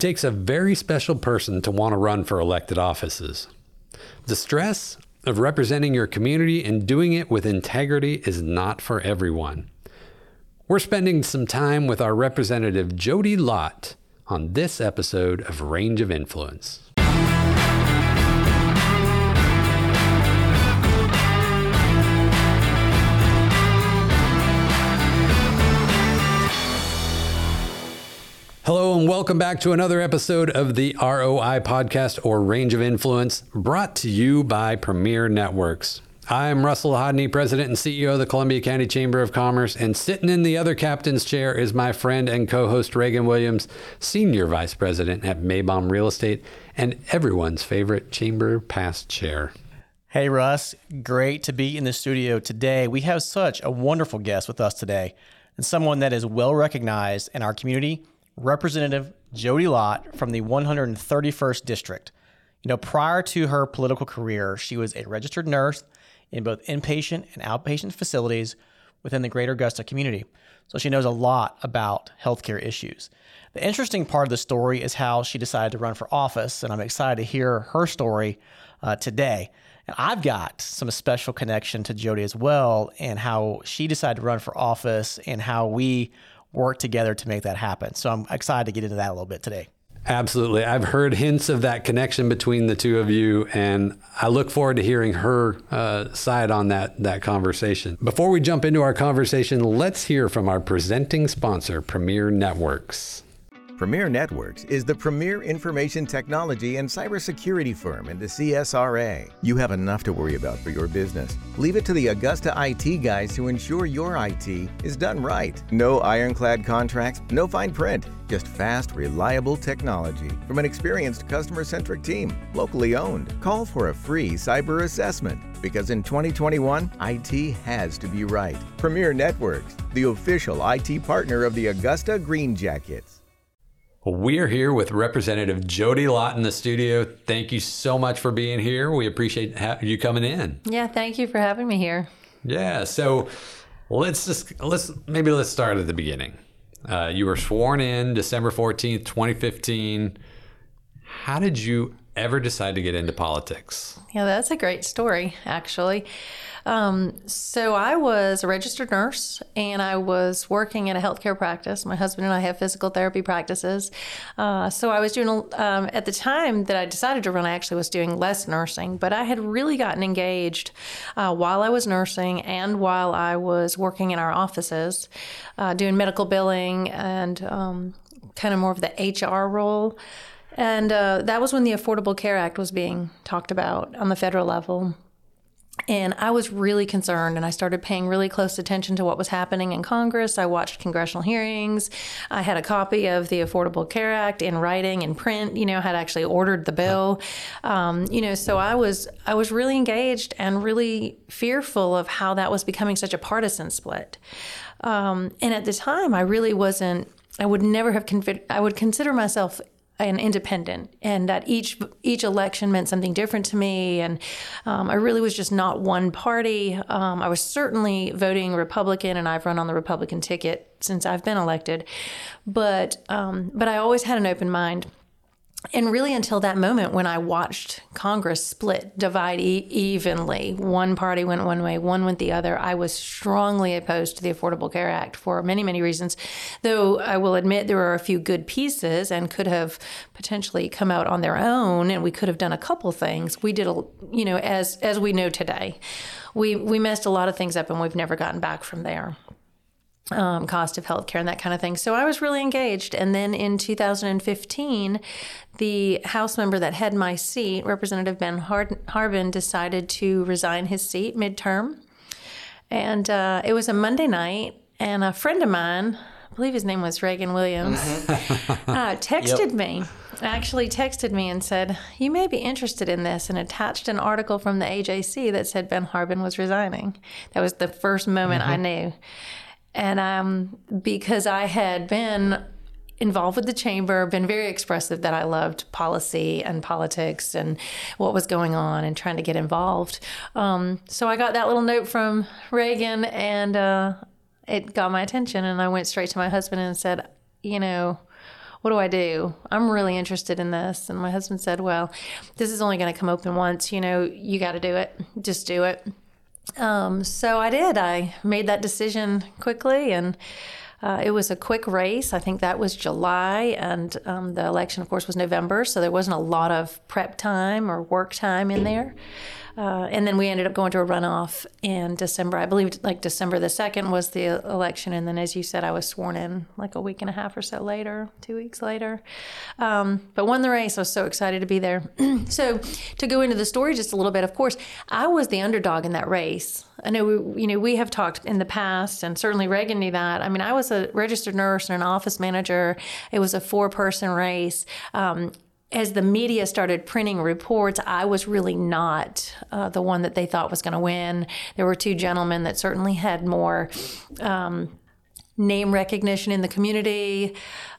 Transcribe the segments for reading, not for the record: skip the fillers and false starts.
takes a very special person to want to run for elected offices. The stress of representing your community and doing it with integrity is not for everyone. We're spending some time with our representative Jody Lott on this episode of Range of Influence. Hello and welcome back to another episode of the ROI podcast, or Range of Influence, brought to you by Premier Networks. I'm Russell Hodney, President and CEO of the Columbia County Chamber of Commerce, and sitting in the other captain's chair is my friend and co-host Reagan Williams, Senior Vice President at Maybaum Real Estate and everyone's favorite chamber past chair. Hey Russ, great to be in the studio today. We have such a wonderful guest with us today, and someone that is well recognized in our community, Representative Jody Lott from the 131st District. You know, prior to her political career, she was a registered nurse in both inpatient and outpatient facilities within the greater Augusta community. So she knows a lot about healthcare issues. The interesting part of the story is how she decided to run for office, and I'm excited to hear her story today. And I've got some special connection to Jody as well, and how she decided to run for office and how we work together to make that happen. So I'm excited to get into that a little bit today. Absolutely. I've heard hints of that connection between the two of you, and I look forward to hearing her side on that conversation. Before we jump into our conversation, let's hear from our presenting sponsor, Premier Networks. Premier Networks is the premier information technology and cybersecurity firm in the CSRA. You have enough to worry about for your business. Leave it to the Augusta IT guys to ensure your IT is done right. No ironclad contracts, no fine print, just fast, reliable technology from an experienced customer-centric team, locally owned. Call for a free cyber assessment, because in 2021, IT has to be right. Premier Networks, the official IT partner of the Augusta Green Jackets. We're here with Representative Jody Lott in the studio. Thank you so much for being here. We appreciate you coming in. Yeah, thank you for having me here. Yeah, so let's start at the beginning. You were sworn in December 14th, 2015. How did you ever decide to get into politics? Yeah, that's a great story, actually. So I was a registered nurse, and I was working at a healthcare practice. My husband and I have physical therapy practices. So I was doing, at the time that I decided to run, I actually was doing less nursing, but I had really gotten engaged while I was nursing and while I was working in our offices, doing medical billing and kind of more of the HR role. And that was when the Affordable Care Act was being talked about on the federal level. And I was really concerned, and I started paying really close attention to what was happening in Congress. I watched congressional hearings. I had a copy of the Affordable Care Act in writing, in print, had actually ordered the bill. So I was really engaged and really fearful of how that was becoming such a partisan split. And at the time, I would consider myself an independent, and that each election meant something different to me, and I really was just not one party. I was certainly voting Republican, and I've run on the Republican ticket since I've been elected, but I always had an open mind. And really until that moment when I watched Congress split, divide evenly, one party went one way, one went the other, I was strongly opposed to the Affordable Care Act for many, many reasons. Though I will admit there were a few good pieces and could have potentially come out on their own, and we could have done a couple things. We did, as we know today, we messed a lot of things up, and we've never gotten back from there. Cost of healthcare and that kind of thing. So I was really engaged. And then in 2015, the House member that had my seat, Representative Ben Harbin, decided to resign his seat midterm. And it was a Monday night, and a friend of mine, I believe his name was Reagan Williams, texted me. Actually texted me and said, "You may be interested in this," and attached an article from the AJC that said Ben Harbin was resigning. That was the first moment I knew. And because I had been involved with the chamber, been very expressive that I loved policy and politics and what was going on and trying to get involved. So I got that little note from Reagan, and it got my attention. And I went straight to my husband and said, what do I do? I'm really interested in this. And my husband said, well, this is only going to come open once. You got to do it. Just do it. So I did. I made that decision quickly, and it was a quick race. I think that was July, and the election, of course, was November, so there wasn't a lot of prep time or work time in there. And then we ended up going to a runoff in December. I believe like December the 2nd was the election. And then, as you said, I was sworn in like a week and a half or so later, 2 weeks later. But won the race. I was so excited to be there. So to go into the story just a little bit, of course, I was the underdog in that race. I know we have talked in the past, and certainly Reagan knew that. I mean, I was a registered nurse and an office manager. It was a 4-person race. As the media started printing reports, I was really not the one that they thought was going to win. There were 2 gentlemen that certainly had more name recognition in the community,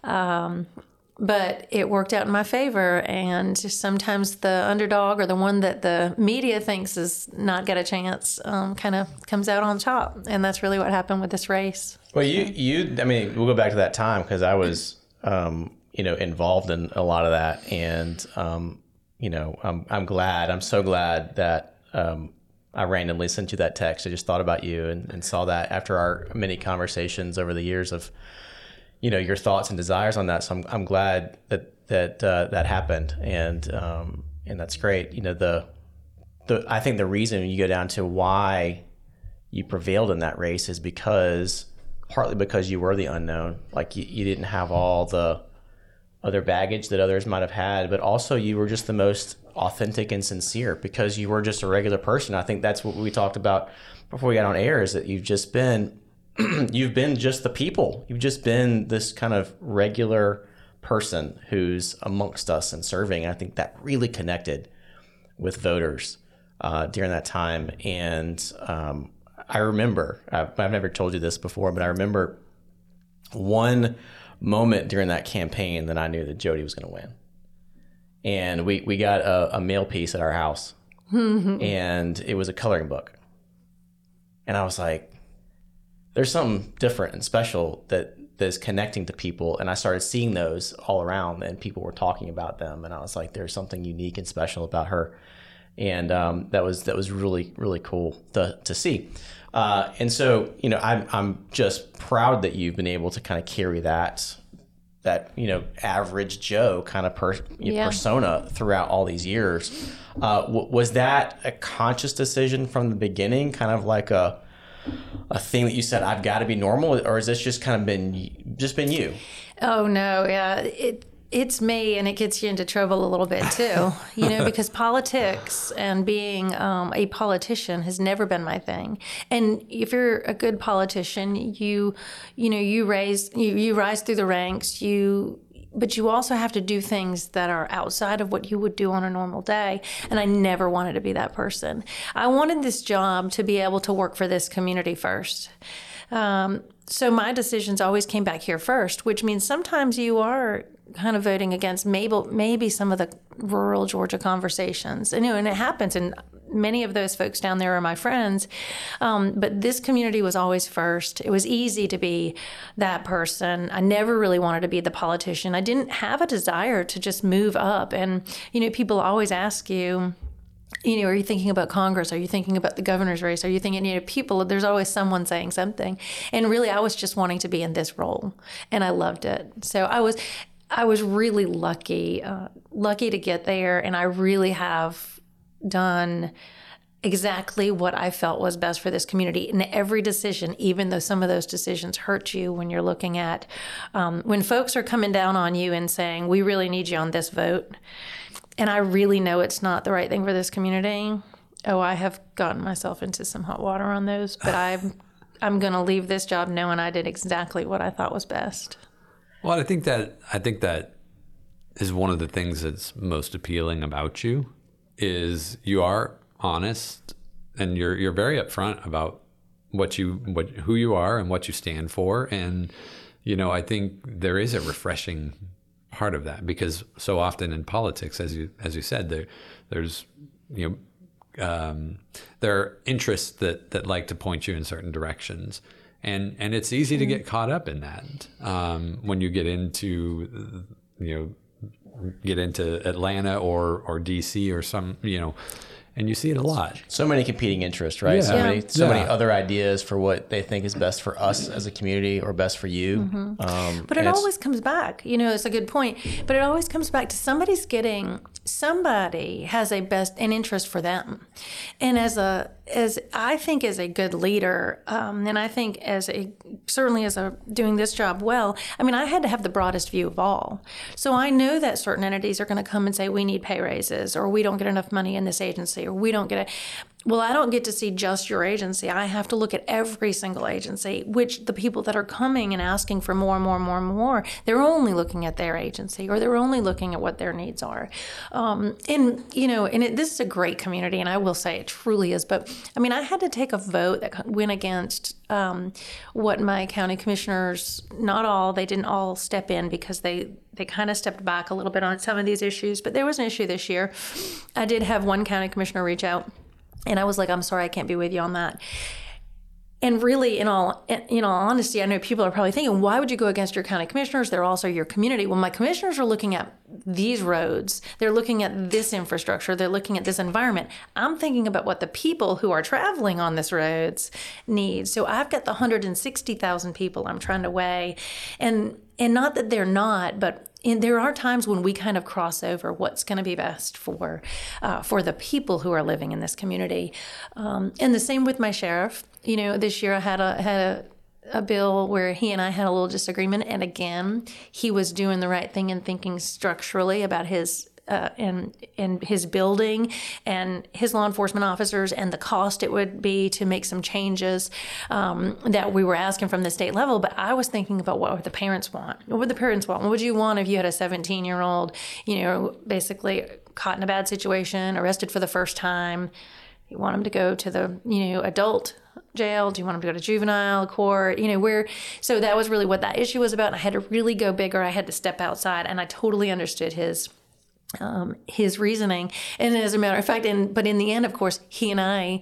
but it worked out in my favor. And sometimes the underdog, or the one that the media thinks is not got a chance, kind of comes out on top. And that's really what happened with this race. Well, I mean, we'll go back to that time, because I was involved in a lot of that. And, I'm so glad that I randomly sent you that text. I just thought about you and saw that after our many conversations over the years of, your thoughts and desires on that. So I'm glad that happened. And that's great. I think the reason you go down to why you prevailed in that race is partly because you were the unknown. Like you didn't have all the other baggage that others might have had, but also you were just the most authentic and sincere because you were just a regular person. I think that's what we talked about before we got on air, is that you've been just the people. You've just been this kind of regular person who's amongst us and serving. I think that really connected with voters during that time. And I remember, I've never told you this before, but I remember one moment during that campaign that I knew that Jody was going to win. And we got a mail piece at our house, and it was a coloring book. And I was like, there's something different and special that is connecting to people. And I started seeing those all around, and people were talking about them. And I was like, there's something unique and special about her. And that was really, really cool to see. And so, I'm just proud that you've been able to kind of carry that average Joe kind of persona throughout all these years. Was that a conscious decision from the beginning, kind of like a thing that you said, I've got to be normal, or has this just kind of been you? Oh no, yeah. It's me, and it gets you into trouble a little bit too, because politics and being a politician has never been my thing. And if you're a good politician, you rise through the ranks, but you also have to do things that are outside of what you would do on a normal day. And I never wanted to be that person. I wanted this job to be able to work for this community first. So my decisions always came back here first, which means sometimes you are kind of voting against maybe some of the rural Georgia conversations. And it happens, and many of those folks down there are my friends. But this community was always first. It was easy to be that person. I never really wanted to be the politician. I didn't have a desire to just move up. And, people always ask you, are you thinking about Congress? Are you thinking about the governor's race? Are you thinking, people, there's always someone saying something. And really, I was just wanting to be in this role, and I loved it. So I was really lucky to get there, and I really have done exactly what I felt was best for this community in every decision, even though some of those decisions hurt you when you're looking at, when folks are coming down on you and saying, we really need you on this vote, and I really know it's not the right thing for this community. Oh, I have gotten myself into some hot water on those, but I'm going to leave this job knowing I did exactly what I thought was best. Well, I think that is one of the things that's most appealing about you, is you are honest, and you're very upfront about who you are and what you stand for. And I think there is a refreshing part of that, because so often in politics, as you said, there's there are interests that like to point you in certain directions. And it's easy to get caught up in that when you get into, get into Atlanta or DC or some, and you see it a lot. So many competing interests, right? Yeah. So many other ideas for what they think is best for us as a community or best for you. But it always comes back, it's a good point, but it always comes back to somebody has an interest for them. And as I think as a good leader, and I think certainly as doing this job well, I had to have the broadest view of all. So I know that certain entities are going to come and say, we need pay raises, or we don't get enough money in this agency, or we don't get it. Well, I don't get to see just your agency. I have to look at every single agency, which the people that are coming and asking for more and more and more and more, they're only looking at their agency, or they're only looking at what their needs are. This is a great community, and I will say it truly is. But I had to take a vote that went against what my county commissioners, not all, they didn't all step in because they kind of stepped back a little bit on some of these issues. But there was an issue this year. I did have one county commissioner reach out, and I was like, I'm sorry, I can't be with you on that. And really, in all honesty, I know people are probably thinking, why would you go against your county commissioners? They're also your community. Well, my commissioners are looking at these roads. They're looking at this infrastructure. They're looking at this environment. I'm thinking about what the people who are traveling on these roads need. So I've got the 160,000 people I'm trying to weigh. And not that they're not, but there are times when we kind of cross over what's going to be best for the people who are living in this community. And the same with my sheriff. This year I had a bill where he and I had a little disagreement, and again, he was doing the right thing and thinking structurally about his and his building and his law enforcement officers and the cost it would be to make some changes that we were asking from the state level. But I was thinking about what would the parents want? What would the parents want? What would you want if you had a 17-year-old, basically caught in a bad situation, arrested for the first time? You want them to go to the, adult jail? Do you want them to go to juvenile court? So that was really what that issue was about. And I had to really go bigger. I had to step outside, and I totally understood his reasoning. And as a matter of fact, but in the end, of course, he and I,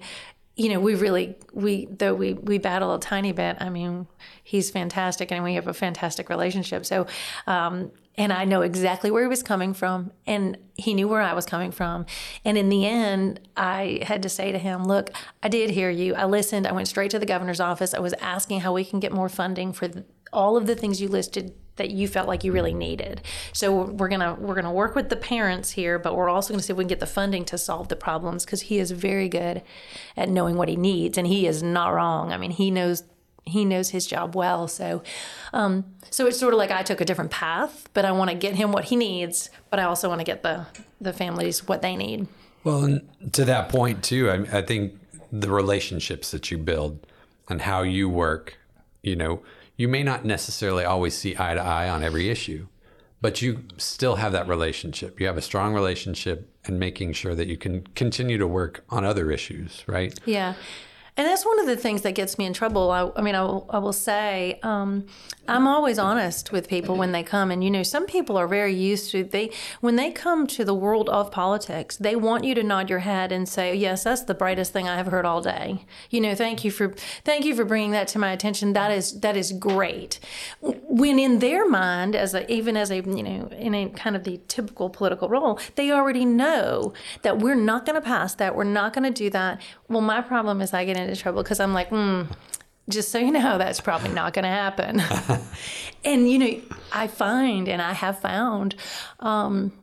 we battle a tiny bit. He's fantastic, and we have a fantastic relationship. So, and I know exactly where he was coming from, and he knew where I was coming from. And in the end, I had to say to him, look, I did hear you. I listened. I went straight to the governor's office. I was asking how we can get more funding for all of the things you listed that you felt like you really needed. So we're gonna work with the parents here, but we're also gonna see if we can get the funding to solve the problems, because he is very good at knowing what he needs, and he is not wrong. He knows his job well. So it's sort of like I took a different path, but I want to get him what he needs, but I also want to get the families what they need. Well, and to that point too, I think the relationships that you build and how you work, you may not necessarily always see eye to eye on every issue, but you still have that relationship. You have a strong relationship, and making sure that you can continue to work on other issues, right? Yeah. And that's one of the things that gets me in trouble. I will say, I'm always honest with people when they come. And, some people are very used to, when they come to the world of politics, they want you to nod your head and say, yes, that's the brightest thing I have heard all day. Thank you for bringing that to my attention. That is great. When in their mind, even as in a kind of the typical political role, they already know that we're not going to pass that. We're not going to do that. Well, my problem is I get into trouble because I'm like, just so you know, that's probably not going to happen. And, I find, and I have found, and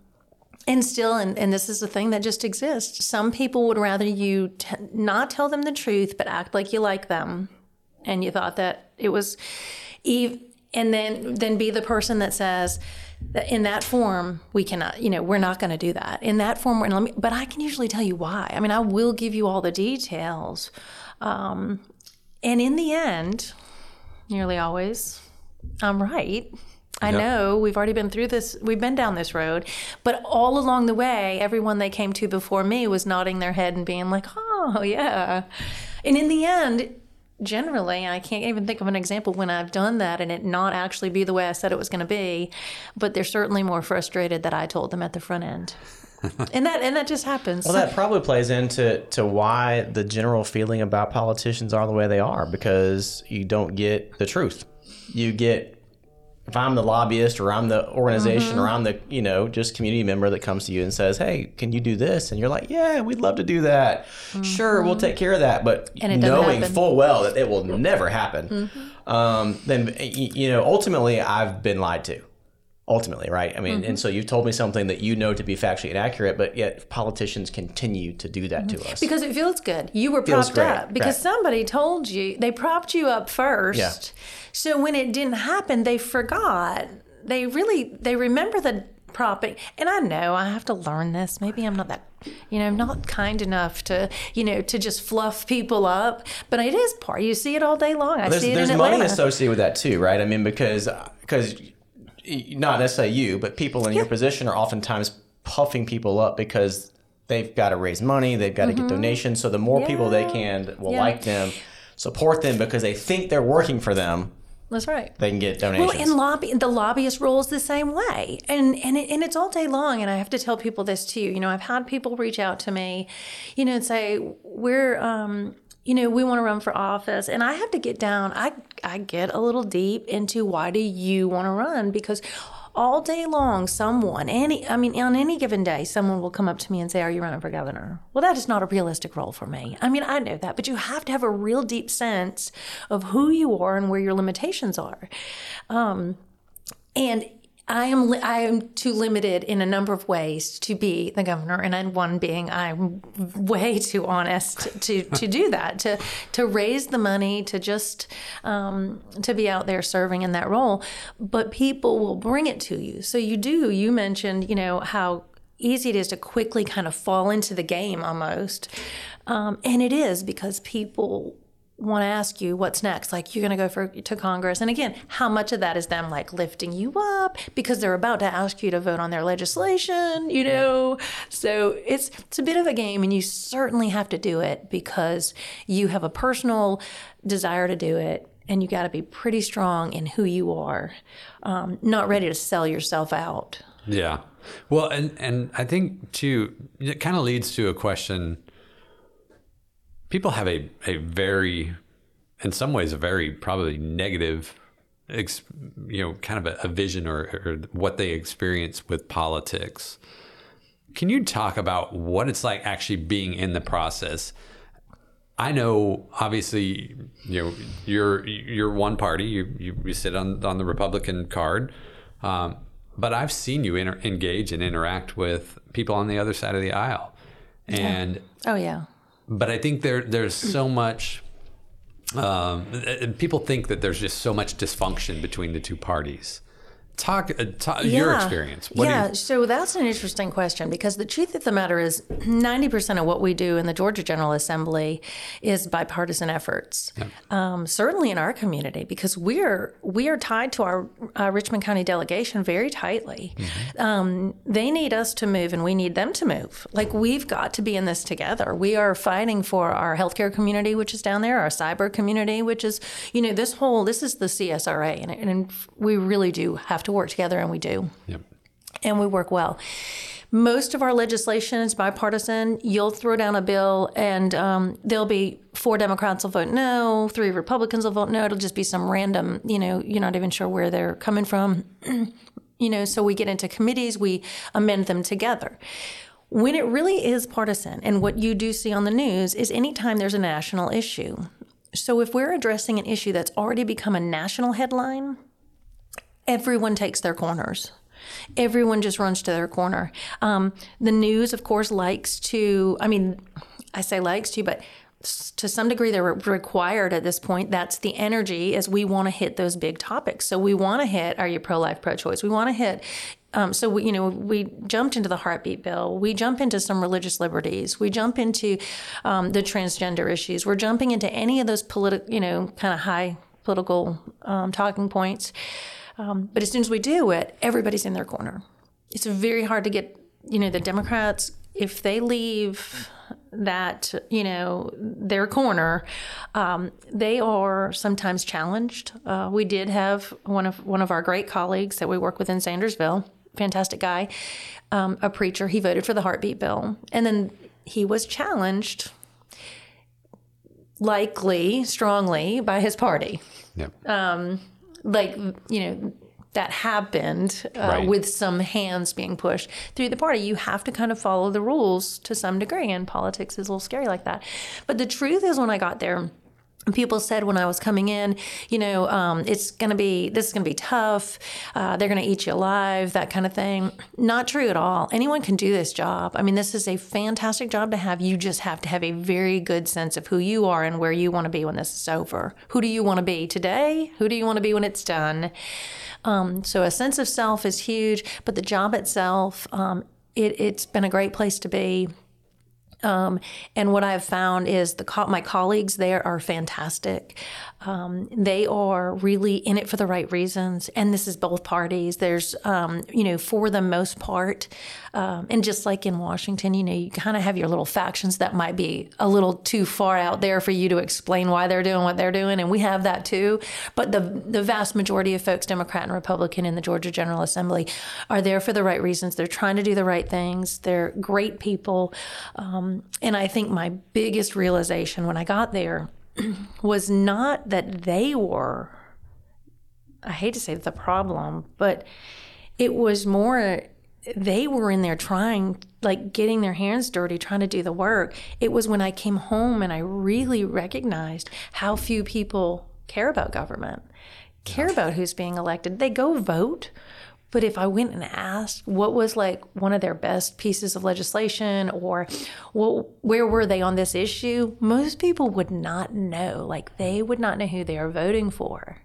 this is a thing that just exists. Some people would rather you not tell them the truth, but act like you like them. And you thought that it was, and then be the person that says, that in that form, we cannot, we're not going to do that. In that form, but I can usually tell you why. I will give you all the details. And in the end, nearly always, I'm right. I know we've already been through this. We've been down this road. But all along the way, everyone they came to before me was nodding their head and being like, oh, yeah. And in the end, generally, I can't even think of an example when I've done that and it not actually be the way I said it was going to be, but they're certainly more frustrated that I told them at the front end. and that just happens. Well, that probably plays into why the general feeling about politicians are the way they are, because you don't get the truth. You get, if I'm the lobbyist or I'm the organization or I'm the, just community member that comes to you and says, hey, can you do this? And you're like, yeah, we'd love to do that. Sure, we'll take care of that. But knowing full well that it will never happen, then, ultimately I've been lied to. Ultimately, right? I mean, and so you've told me something that you know to be factually inaccurate, but yet politicians continue to do that to us. Because it feels good. You were propped up because somebody told you, they propped you up first. Yeah. So when it didn't happen, they forgot. They remember the propping. And I know I have to learn this. Maybe I'm not that, not kind enough to, to just fluff people up. But it is part. You see it all day long. I see it in Atlanta. There's money associated with that too, right? I mean, because not necessarily you, but people in your position are oftentimes puffing people up because they've got to raise money, they've got to get donations. So the more people they can will like them, support them because they think they're working for them. That's right. They can get donations. Well, and the lobbyist role is the same way, and it's all day long. And I have to tell people this too. I've had people reach out to me, and say we're. We want to run for office, and I have to get down. I get a little deep into why do you want to run? Because all day long, on any given day, someone will come up to me and say, are you running for governor? Well, that is not a realistic role for me. I mean, I know that, but you have to have a real deep sense of who you are and where your limitations are. And I am too limited in a number of ways to be the governor, and one being I'm way too honest to do that, to raise the money, to just to be out there serving in that role. But people will bring it to you. So you mentioned, how easy it is to quickly kind of fall into the game almost. And it is because people want to ask you what's next, like you're going to go to Congress. And again, how much of that is them like lifting you up because they're about to ask you to vote on their legislation, So it's a bit of a game, and you certainly have to do it because you have a personal desire to do it, and you got to be pretty strong in who you are, not ready to sell yourself out. Yeah. Well, and I think too, it kind of leads to a question. People have a very, in some ways, a very probably negative, kind of a vision or what they experience with politics. Can you talk about what it's like actually being in the process? I know, obviously, you're one party. You sit on the Republican card, but I've seen you engage and interact with people on the other side of the aisle, and But I think there's so much. People think that there's just so much dysfunction between the two parties. Talk your experience. So that's an interesting question, because the truth of the matter is 90% of what we do in the Georgia General Assembly is bipartisan efforts. Yeah. Certainly in our community, because we are tied to our Richmond County delegation very tightly. Mm-hmm. They need us to move, and we need them to move. Like, we've got to be in this together. We are fighting for our healthcare community, which is down there, our cyber community, which is, this is the CSRA, and we really do have to work together, and we do. Yep. And we work well. Most of our legislation is bipartisan. You'll throw down a bill, and there'll be 4 Democrats will vote no, 3 Republicans will vote no. It'll just be some random, you're not even sure where they're coming from. So we get into committees, we amend them together. When it really is partisan, and what you do see on the news is anytime there's a national issue. So if we're addressing an issue that's already become a national headline, everyone takes their corners. Everyone just runs to their corner. The news, of course, likes to, I say likes to, but to some degree they're required at this point. That's the energy, as we want to hit those big topics. So we want to hit, are you pro-life, pro-choice? We want to hit, we jumped into the heartbeat bill. We jump into some religious liberties. We jump into the transgender issues. We're jumping into any of those kind of high political talking points. But as soon as we do it, everybody's in their corner. It's very hard to get, the Democrats, if they leave that, their corner, they are sometimes challenged. We did have one of our great colleagues that we work with in Sandersville fantastic guy, a preacher. He voted for the heartbeat bill. And then he was challenged, likely, strongly, by his party. Yep. That happened Right. with some hands being pushed through the party. You have to kind of follow the rules to some degree, and politics is a little scary like that. But the truth is, when I got there, people said when I was coming in, this is going to be tough. They're going to eat you alive, that kind of thing. Not true at all. Anyone can do this job. I mean, this is a fantastic job to have. You just have to have a very good sense of who you are and where you want to be when this is over. Who do you want to be today? Who do you want to be when it's done? So a sense of self is huge, but the job itself, it's been a great place to be. And what I've found is my colleagues there are fantastic. They are really in it for the right reasons. And this is both parties. There's, for the most part, and just like in Washington, you kind of have your little factions that might be a little too far out there for you to explain why they're doing what they're doing. And we have that too. But the vast majority of folks, Democrat and Republican in the Georgia General Assembly, are there for the right reasons. They're trying to do the right things. They're great people. And I think my biggest realization when I got there was not that they were, I hate to say the problem, but it was more they were in there trying, like getting their hands dirty, trying to do the work. It was when I came home and I really recognized how few people care about government, care about who's being elected. They go vote. But if I went and asked what was like one of their best pieces of legislation or where were they on this issue, most people would not know. Like they would not know who they are voting for.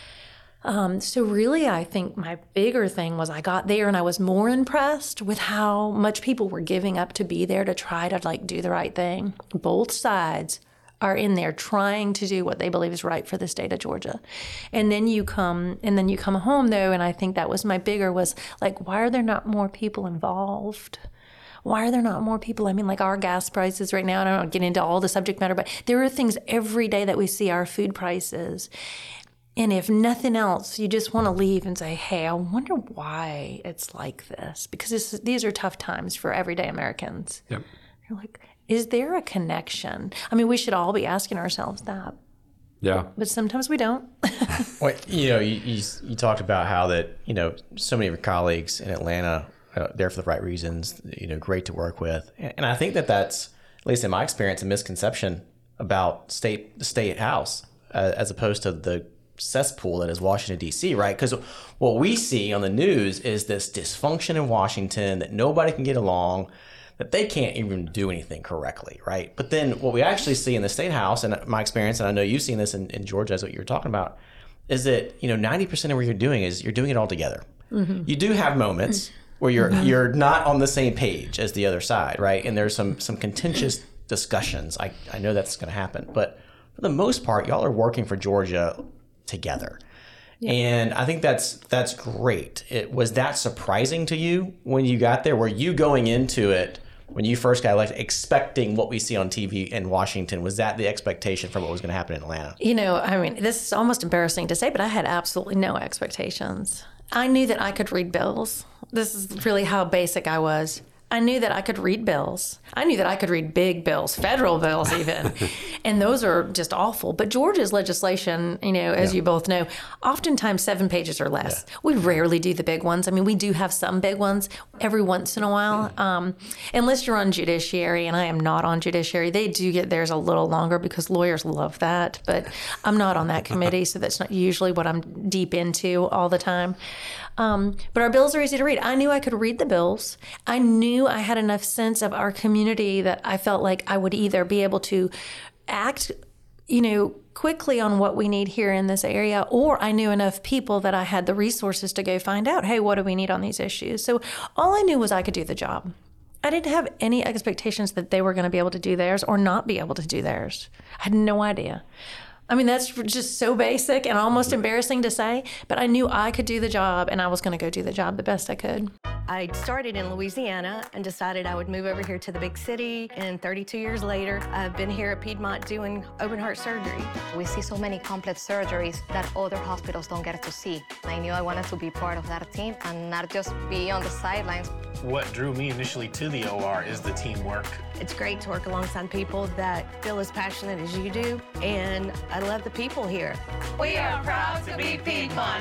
So really, I think my bigger thing was I got there and I was more impressed with how much people were giving up to be there to try to like do the right thing. Both sides are in there trying to do what they believe is right for the state of Georgia. And then you come home though, and I think that was my bigger was like, why are there not more people involved? Why are there not more people? I mean, like our gas prices right now, and I don't get into all the subject matter, but there are things every day that we see, our food prices. And if nothing else, you just want to leave and say, hey, I wonder why it's like this. Because these are tough times for everyday Americans. Yep. You're like, is there a connection? I mean, we should all be asking ourselves that. Yeah. But sometimes we don't. Well, you talked about how that, so many of your colleagues in Atlanta are there for the right reasons, great to work with. And I think that's, at least in my experience, a misconception about the state house as opposed to the cesspool that is Washington, D.C., right? Because what we see on the news is this dysfunction in Washington, that nobody can get along, that they can't even do anything correctly, right? But then what we actually see in the State House, and my experience, and I know you've seen this in Georgia, as what you were talking about, is that 90% of what you're doing is you're doing it all together. Mm-hmm. You do have moments where you're not on the same page as the other side, right? And there's some contentious discussions. I know that's going to happen, but for the most part, y'all are working for Georgia together. Yeah. And I think that's great. Was that surprising to you when you got there? Were you going into it when you first got elected expecting what we see on TV in Washington? Was that the expectation for what was going to happen in Atlanta? I mean, this is almost embarrassing to say, but I had absolutely no expectations. I knew that I could read bills. This is really how basic I was. I knew that I could read bills. I knew that I could read big bills, federal bills even. And those are just awful. But Georgia's legislation, as you both know, oftentimes 7 pages or less. Yeah. We rarely do the big ones. I mean, we do have some big ones every once in a while. Unless you're on judiciary, and I am not on judiciary. They do get theirs a little longer because lawyers love that. But I'm not on that committee, so that's not usually what I'm deep into all the time. But our bills are easy to read. I knew I could read the bills. I knew I had enough sense of our community that I felt like I would either be able to act, quickly on what we need here in this area, or I knew enough people that I had the resources to go find out, hey, what do we need on these issues? So all I knew was I could do the job. I didn't have any expectations that they were going to be able to do theirs or not be able to do theirs. I had no idea. I mean, that's just so basic and almost embarrassing to say, but I knew I could do the job and I was going to go do the job the best I could. I started in Louisiana and decided I would move over here to the big city. And 32 years later, I've been here at Piedmont doing open heart surgery. We see so many complex surgeries that other hospitals don't get to see. I knew I wanted to be part of that team and not just be on the sidelines. What drew me initially to the OR is the teamwork. It's great to work alongside people that feel as passionate as you do, and I love the people here. We are proud to be Piedmont.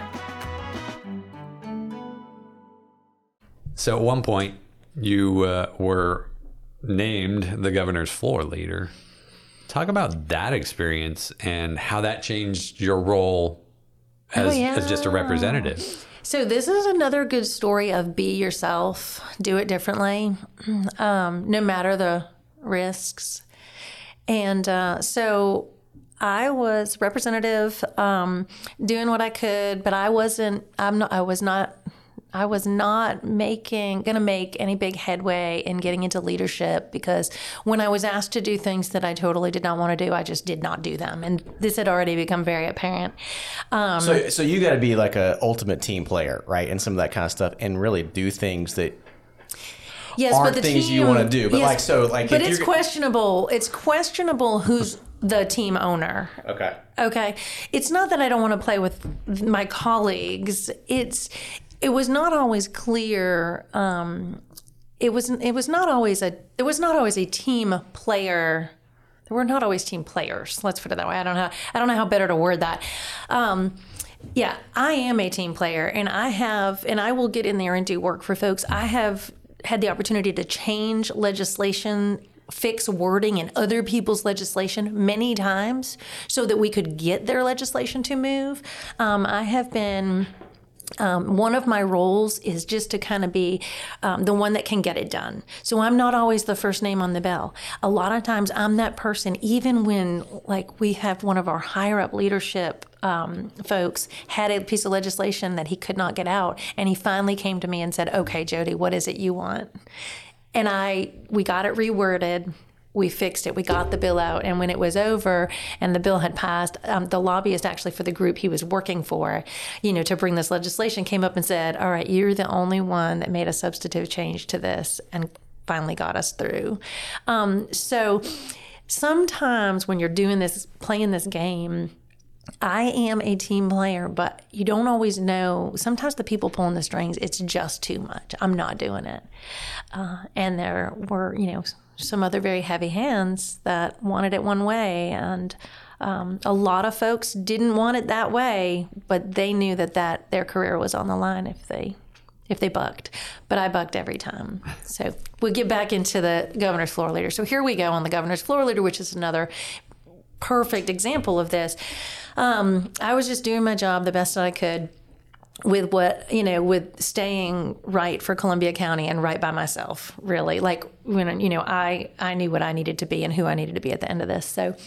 So at one point, you were named the governor's floor leader. Talk about that experience and how that changed your role as just a representative. So this is another good story of be yourself, do it differently, no matter the risks. And so I was representative, doing what I could, but I was not going to make any big headway in getting into leadership, because when I was asked to do things that I totally did not want to do, I just did not do them. And this had already become very apparent. So you got to be like a ultimate team player, right? And some of that kind of stuff, and really do things that aren't things you want to do. But but it's questionable. It's questionable who's the team owner. Okay. It's not that I don't want to play with my colleagues. It was not always clear. There was not always a team player. There were not always team players. Let's put it that way. I don't know how better to word that. Yeah, I am a team player, and I will get in there and do work for folks. I have had the opportunity to change legislation, fix wording in other people's legislation many times so that we could get their legislation to move. I have been... one of my roles is just to kind of be the one that can get it done. So I'm not always the first name on the bell. A lot of times I'm that person, even when we have one of our higher up leadership folks had a piece of legislation that he could not get out. And he finally came to me and said, okay, Jody, what is it you want? And we got it reworded. We fixed it. We got the bill out. And when it was over and the bill had passed, the lobbyist actually for the group he was working for, to bring this legislation came up and said, all right, you're the only one that made a substantive change to this and finally got us through. So sometimes when you're doing this, playing this game, I am a team player, but you don't always know. Sometimes the people pulling the strings, it's just too much. I'm not doing it. And there were, some other very heavy hands that wanted it one way. And a lot of folks didn't want it that way, but they knew that their career was on the line if they bucked. But I bucked every time. So we'll get back into the governor's floor leader. So here we go on the governor's floor leader, which is another perfect example of this. I was just doing my job the best that I could with with staying right for Columbia County and right by myself, really. Like when, I knew what I needed to be and who I needed to be at the end of this. So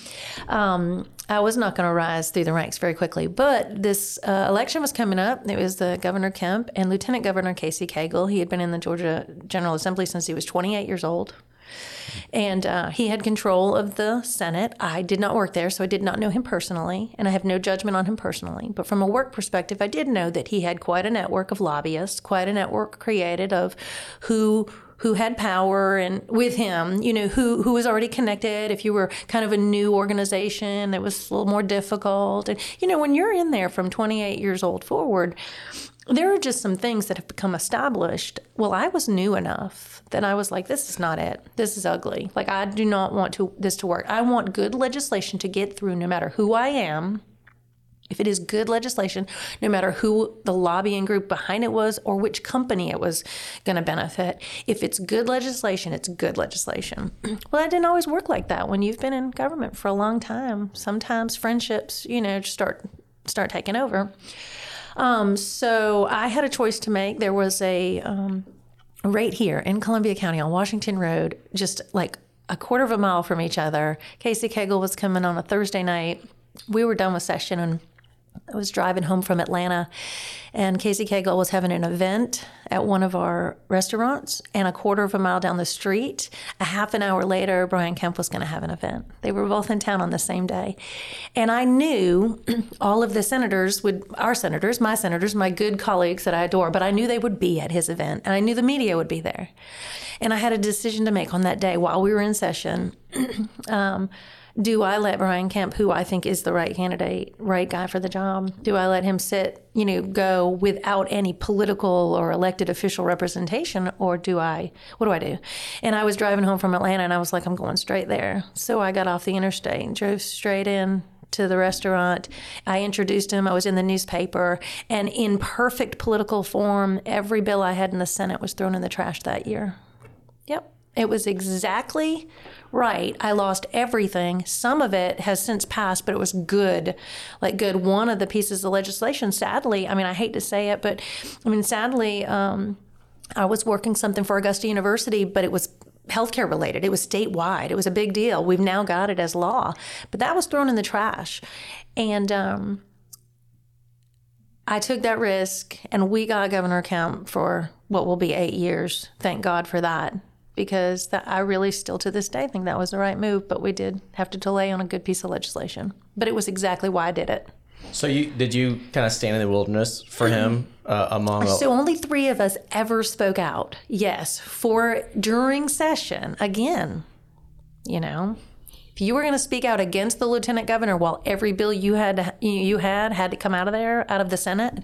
I was not going to rise through the ranks very quickly. But this election was coming up. It was the Governor Kemp and Lieutenant Governor Casey Cagle. He had been in the Georgia General Assembly since he was 28 years old. And he had control of the Senate. I did not work there, so I did not know him personally, and I have no judgment on him personally. But from a work perspective, I did know that he had quite a network of lobbyists, quite a network created of who had power and with him, who was already connected. If you were kind of a new organization, it was a little more difficult. And, when you're in there from 28 years old forward, there are just some things that have become established. Well, I was new enough that I was like, this is not it. This is ugly. I do not want this to work. I want good legislation to get through no matter who I am. If it is good legislation, no matter who the lobbying group behind it was or which company it was going to benefit, if it's good legislation, it's good legislation. Well, that didn't always work like that when you've been in government for a long time. Sometimes friendships, start taking over. So I had a choice to make. There was right here in Columbia County on Washington Road, just like a quarter of a mile from each other. Casey Cagle was coming on a Thursday night. We were done with session, and I was driving home from Atlanta, and Casey Cagle was having an event at one of our restaurants, and a quarter of a mile down the street, a half an hour later, Brian Kemp was going to have an event. They were both in town on the same day. And I knew all of the senators my senators, my good colleagues that I adore, but I knew they would be at his event, and I knew the media would be there. And I had a decision to make on that day while we were in session. Do I let Brian Kemp, who I think is the right candidate, right guy for the job, do I let him go without any political or elected official representation, or what do I do? And I was driving home from Atlanta, and I was like, I'm going straight there. So I got off the interstate and drove straight in to the restaurant. I introduced him. I was in the newspaper. And in perfect political form, every bill I had in the Senate was thrown in the trash that year. Yep. It was exactly right. I lost everything. Some of it has since passed, but it was good. One of the pieces of legislation, sadly, I hate to say it, but sadly, I was working something for Augusta University, but it was healthcare related. It was statewide. It was a big deal. We've now got it as law, but that was thrown in the trash. And I took that risk, and we got Governor Kemp for what will be 8 years. Thank God for that. Because I really still to this day think that was the right move, but we did have to delay on a good piece of legislation. But it was exactly why I did it. So did you kind of stand in the wilderness for him So only 3 of us ever spoke out. Yes, during session. Again, if you were going to speak out against the lieutenant governor while every bill you had to come out of the Senate.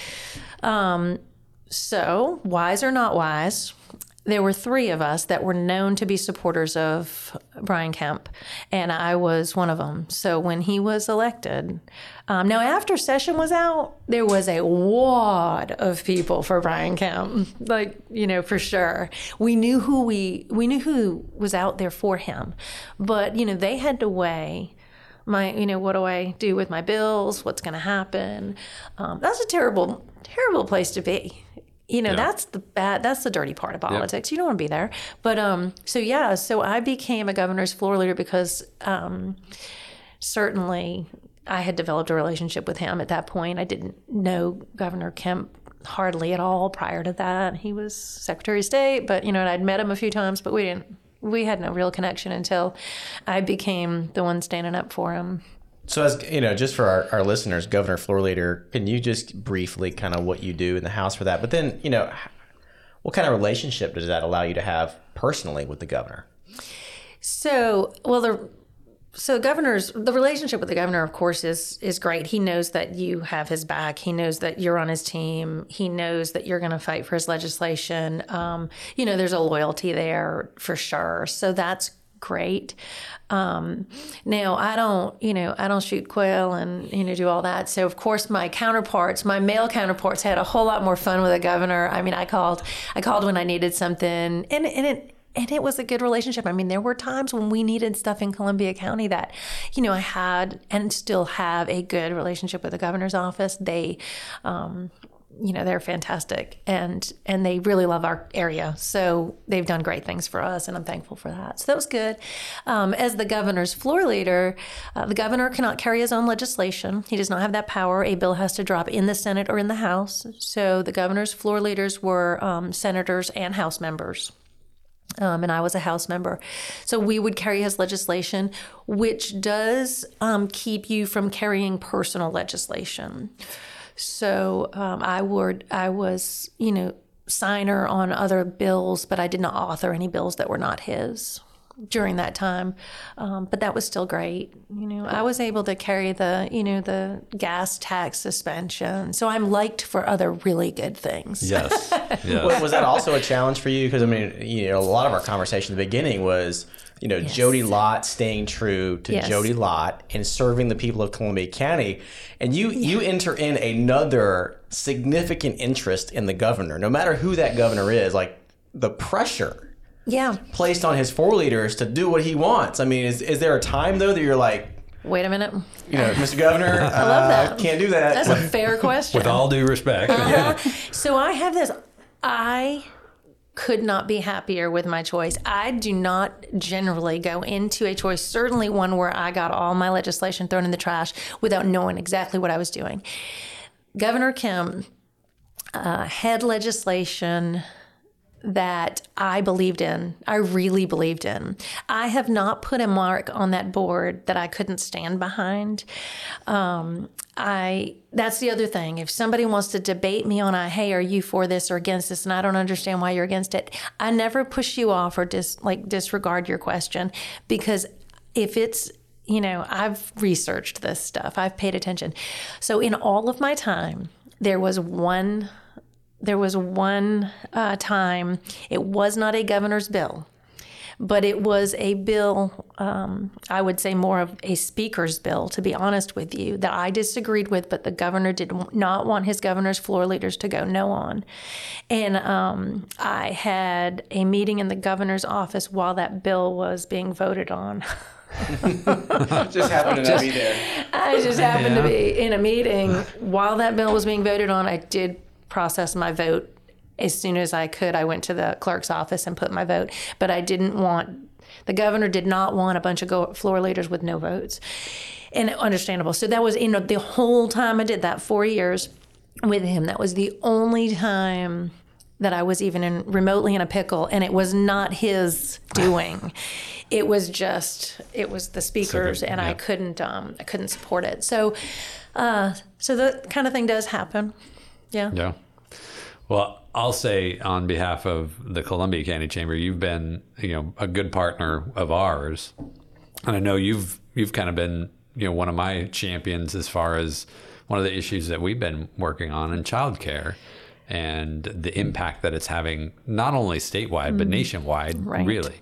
So wise or not wise, there were 3 of us that were known to be supporters of Brian Kemp, and I was one of them. So when he was elected, now after session was out, there was a wad of people for Brian Kemp, for sure. We knew who was out there for him, but they had to weigh what do I do with my bills? What's going to happen? That's a terrible, terrible place to be. That's the dirty part of politics. You don't want to be there. But so I became a governor's floor leader because certainly I had developed a relationship with him at that point. I didn't know Governor Kemp hardly at all prior to that. He was Secretary of State, but and I'd met him a few times, but we had no real connection until I became the one standing up for him. So as just for our listeners, Governor Floor Leader, can you just briefly kind of what you do in the House for that? But then, what kind of relationship does that allow you to have personally with the governor? So, the relationship with the governor, of course, is great. He knows that you have his back. He knows that you're on his team. He knows that you're going to fight for his legislation. There's a loyalty there for sure. So that's great. Now I don't shoot quail and, do all that. So of course my male counterparts had a whole lot more fun with the governor. I called when I needed something and it was a good relationship. There were times when we needed stuff in Columbia County that, I had and still have a good relationship with the governor's office. They, they're fantastic and they really love our area. So they've done great things for us and I'm thankful for that. So that was good. As the governor's floor leader, the governor cannot carry his own legislation. He does not have that power. A bill has to drop in the Senate or in the House. So the governor's floor leaders were senators and House members. And I was a House member. So we would carry his legislation, which does keep you from carrying personal legislation. So I was, signer on other bills, but I did not author any bills that were not his during that time. But that was still great. I was able to carry the gas tax suspension. So I'm liked for other really good things. Yes. Was that also a challenge for you? Because a lot of our conversation at the beginning was, Yes. Jody Lott staying true to Jody Lott and serving the people of Columbia County. And you enter in another significant interest in the governor, no matter who that governor is, like the pressure placed on his floor leaders to do what he wants. Is there a time, though, that you're like, wait a minute. Mr. Governor, I love that. Can't do that. That's a fair question. With all due respect. So I have this, could not be happier with my choice. I do not generally go into a choice, certainly one where I got all my legislation thrown in the trash without knowing exactly what I was doing. Governor Kemp had legislation that I believed in. I really believed in. I have not put a mark on that board that I couldn't stand behind. That's the other thing. If somebody wants to debate me on hey, are you for this or against this, and I don't understand why you're against it, I never push you off or disregard your question, because if it's, I've researched this stuff. I've paid attention. So in all of my time, there was one time, it was not a governor's bill, but it was a bill, I would say more of a speaker's bill, to be honest with you, that I disagreed with, but the governor did not want his governor's floor leaders to go no on. And I had a meeting in the governor's office while that bill was being voted on. Just happened to be there. I just happened to be in a meeting while that bill was being voted on. I did process my vote as soon as I could. I went to the clerk's office and put my vote, but the governor did not want a bunch of floor leaders with no votes. And understandable. So that was, the whole time I did that 4 years with him, that was the only time that I was even remotely in a pickle, and it was not his doing. It was the speakers, and I couldn't support it. So that kind of thing does happen. Yeah. Yeah. Well, I'll say on behalf of the Columbia County Chamber, you've been, a good partner of ours, and I know you've kind of been, one of my champions as far as one of the issues that we've been working on in childcare and the impact that it's having not only statewide but nationwide, right. Really.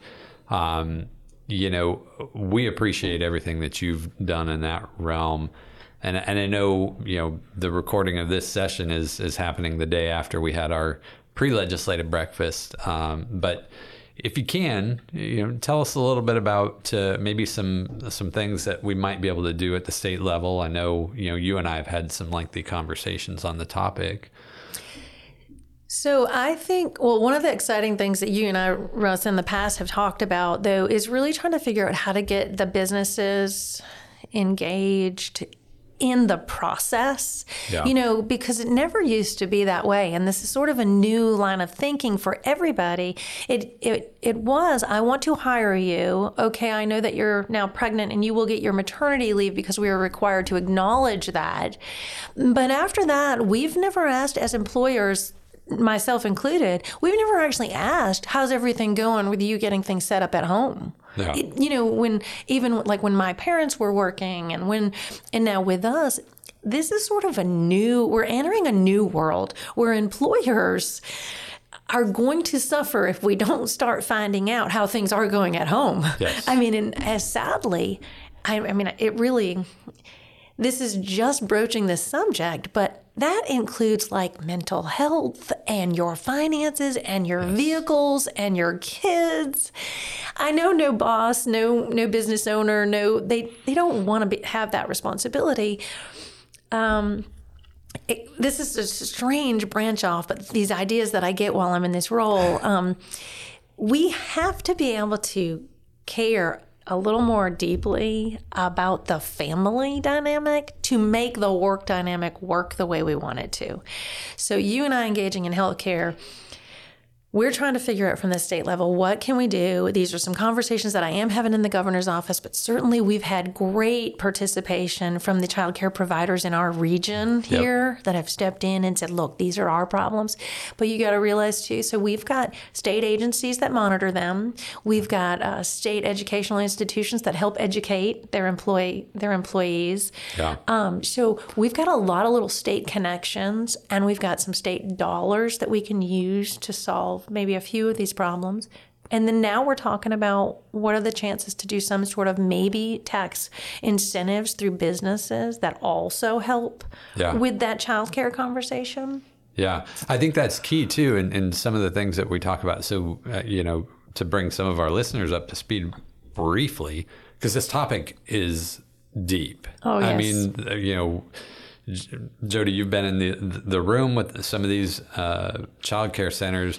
We appreciate everything that you've done in that realm. And I know, the recording of this session is happening the day after we had our pre-legislative breakfast. But if you can, tell us a little bit about maybe some things that we might be able to do at the state level. I know, you and I have had some lengthy conversations on the topic. So I think, one of the exciting things that you and I, Russ, in the past have talked about, though, is really trying to figure out how to get the businesses engaged in the process, because it never used to be that way. And this is sort of a new line of thinking for everybody. It was, I want to hire you. Okay, I know that you're now pregnant and you will get your maternity leave because we are required to acknowledge that. But after that, we've never asked as employers, myself included, we've never actually asked, how's everything going with you getting things set up at home? Yeah. When my parents were working and now with us, this is sort of we're entering a new world where employers are going to suffer if we don't start finding out how things are going at home. Yes. And as sadly, it really, this is just broaching this subject, but that includes mental health and your finances and your vehicles and your kids. I know no boss, no business owner, they don't want to have that responsibility. This is a strange branch off, but these ideas that I get while I'm in this role, we have to be able to care a little more deeply about the family dynamic to make the work dynamic work the way we want it to. So you and I engaging in healthcare, we're trying to figure out from the state level, what can we do? These are some conversations that I am having in the governor's office, but certainly we've had great participation from the child care providers in our region here that have stepped in and said, look, these are our problems. But you got to realize too, so we've got state agencies that monitor them. We've got state educational institutions that help educate their employees. Yeah. So we've got a lot of little state connections, and we've got some state dollars that we can use to solve maybe a few of these problems. And then now we're talking about what are the chances to do some sort of maybe tax incentives through businesses that also help with that childcare conversation. Yeah, I think that's key too in some of the things that we talk about. So, to bring some of our listeners up to speed briefly, because this topic is deep. Oh, yes. I mean, Jody, you've been in the room with some of these child care centers.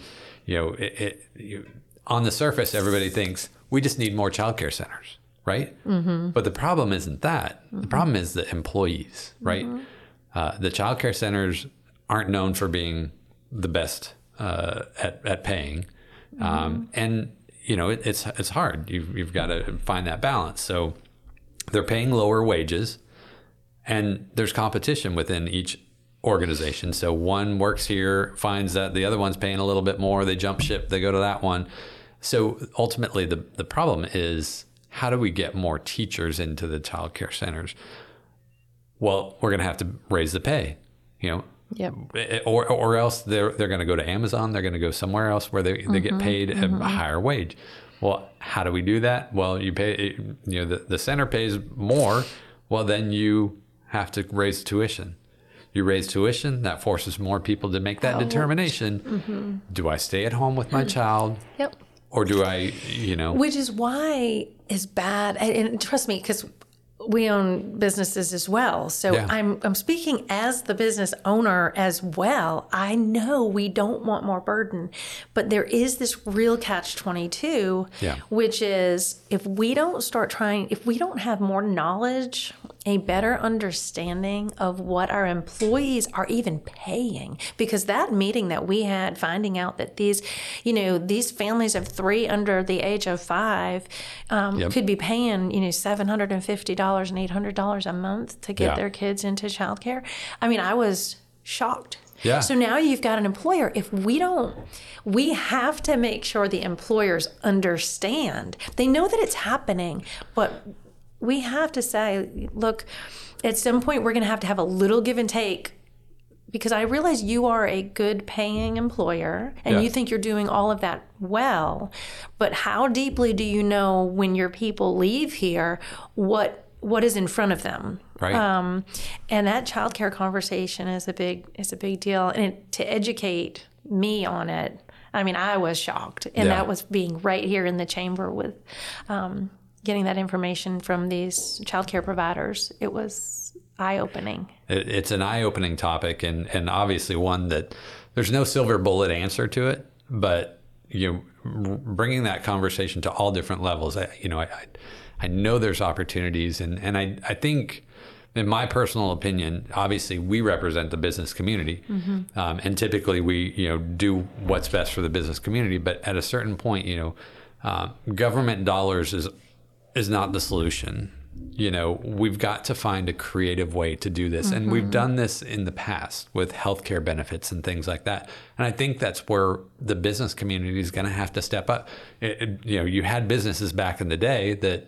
on the surface, everybody thinks we just need more childcare centers, right? Mm-hmm. But the problem isn't that. Mm-hmm. The problem is the employees, right? Mm-hmm. The childcare centers aren't known for being the best at paying, and it's hard. You've got to find that balance. So they're paying lower wages, and there's competition within each organization. So one works here, finds that the other one's paying a little bit more, they jump ship, they go to that one. So ultimately the problem is, how do we get more teachers into the childcare centers? Well, we're going to have to raise the pay, Yep. Or else they're going to go to Amazon, they're going to go somewhere else where they get paid a higher wage. Well, how do we do that? Well, you pay, the center pays more. Well, then you have to raise tuition. You raise tuition, that forces more people to make that determination. Mm-hmm. Do I stay at home with my child? Yep. Or do I, Which is why it's bad. And trust me, because we own businesses as well. So yeah. I'm speaking as the business owner as well. I know we don't want more burden, but there is this real catch-22, which is if we don't have more knowledge, a better understanding of what our employees are even paying, because that meeting that we had, finding out that these families of 3 under the age of 5 could be paying, $750 and $800 a month to get their kids into childcare. I mean, I was shocked. Yeah. So now you've got an employer. We have to make sure the employers understand. They know that it's happening, but we have to say, look, at some point we're going to have a little give and take, because I realize you are a good paying employer and you think you're doing all of that well, but how deeply do you know when your people leave here what is in front of them? Right. And that childcare conversation is a big deal. And to educate me on it, I mean, I was shocked. And that was being right here in the chamber with getting that information from these childcare providers. It was eye-opening. It's an eye-opening topic, and obviously one that there's no silver bullet answer to it, but bringing that conversation to all different levels, I know there's opportunities, and I think, in my personal opinion, obviously we represent the business community, and typically we do what's best for the business community, but at a certain point, government dollars is not the solution. We've got to find a creative way to do this. And we've done this in the past with healthcare benefits and things like that. And I think that's where the business community is going to have to step up. You had businesses back in the day that,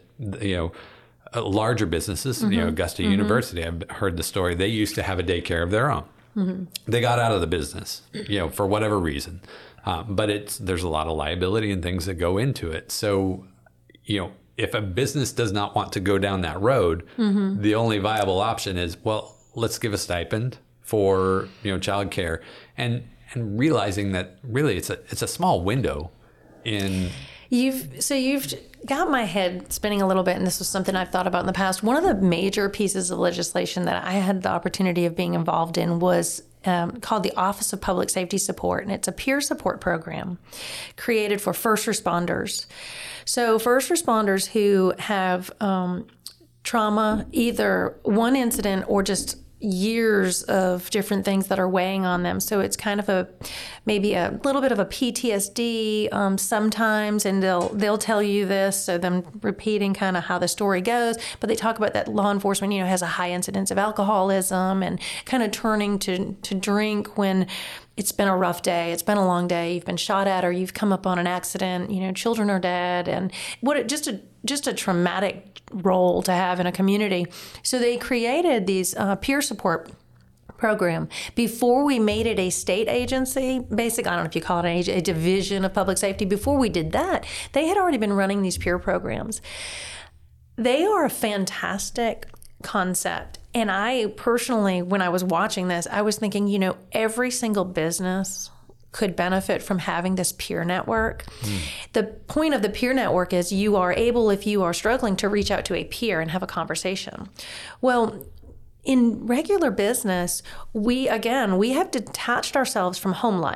larger businesses, Augusta University, I've heard the story. They used to have a daycare of their own. Mm-hmm. They got out of the business, for whatever reason. But there's a lot of liability and things that go into it. So, if a business does not want to go down that road, the only viable option is, well, let's give a stipend for, childcare, and realizing that really it's a small window in. You've got my head spinning a little bit, and this was something I've thought about in the past. One of the major pieces of legislation that I had the opportunity of being involved in was called the Office of Public Safety Support, and it's a peer support program created for first responders. So first responders who have trauma, either one incident or just years of different things that are weighing on them. So it's kind of maybe a little bit of a PTSD sometimes, and they'll tell you this, so them repeating kind of how the story goes. But they talk about that law enforcement, has a high incidence of alcoholism and kind of turning to drink when it's been a rough day, it's been a long day, you've been shot at, or you've come up on an accident, children are dead, and just a traumatic role to have in a community. So they created these peer support program. Before we made it a state agency, I don't know if you call it a division of public safety, before we did that, they had already been running these peer programs. They are a fantastic concept. And I personally, when I was watching this, I was thinking, every single business could benefit from having this peer network. The point of the peer network is you are able, if you are struggling, to reach out to a peer and have a conversation. Well, in regular business, we have detached ourselves from home life.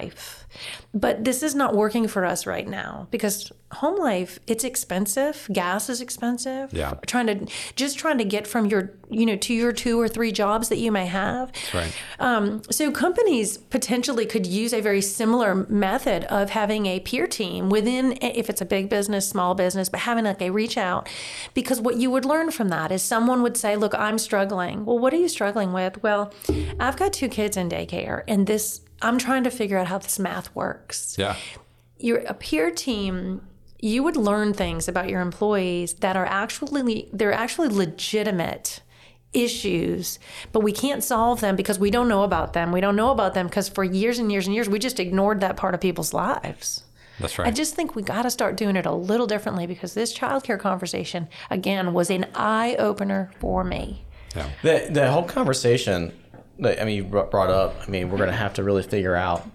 But this is not working for us right now because home life, it's expensive. Gas is expensive. Yeah. Trying to get from your, to your 2 or 3 jobs that you may have. That's right. So companies potentially could use a very similar method of having a peer team within, if it's a big business, small business, but having like a reach out. Because what you would learn from that is someone would say, look, I'm struggling. Well, what are you struggling with? Well, I've got 2 kids in daycare and I'm trying to figure out how this math works. Yeah. You're a peer team. You would learn things about your employees that are actually legitimate issues, but we can't solve them because we don't know about them. We don't know about them because for years and years and years, we just ignored that part of people's lives. That's right. I just think we got to start doing it a little differently because this childcare conversation, again, was an eye-opener for me. Yeah. The whole conversation that you brought up, we're going to have to really figure out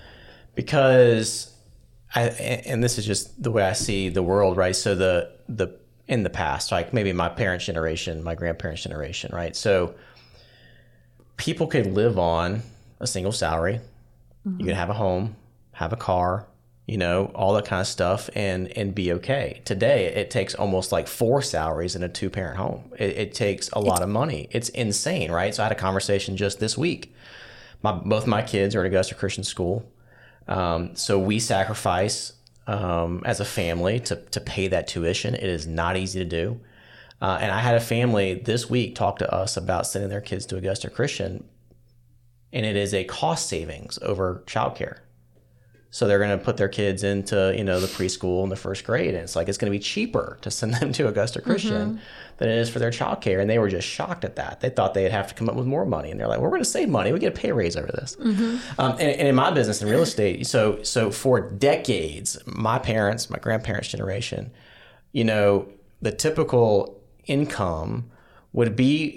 because and this is just the way I see the world, right? So the in the past, like maybe my parents' generation, my grandparents' generation, right? So people could live on a single salary. Mm-hmm. You could have a home, have a car, all that kind of stuff and be okay. Today, it takes almost like 4 salaries in a 2-parent home. It takes a lot of money. It's insane, right? So I had a conversation just this week. Both my kids are at Augusta Christian School. So we sacrifice as a family to pay that tuition. It is not easy to do. And I had a family this week talk to us about sending their kids to Augusta Christian, and it is a cost savings over childcare. So they're going to put their kids into, the preschool and the first grade. And it's like, it's going to be cheaper to send them to Augusta Christian than it is for their childcare. And they were just shocked at that. They thought they'd have to come up with more money. And they're like, we're going to save money. We get a pay raise over this. Mm-hmm. And in my business in real estate, so for decades, my grandparents' generation, the typical income would be,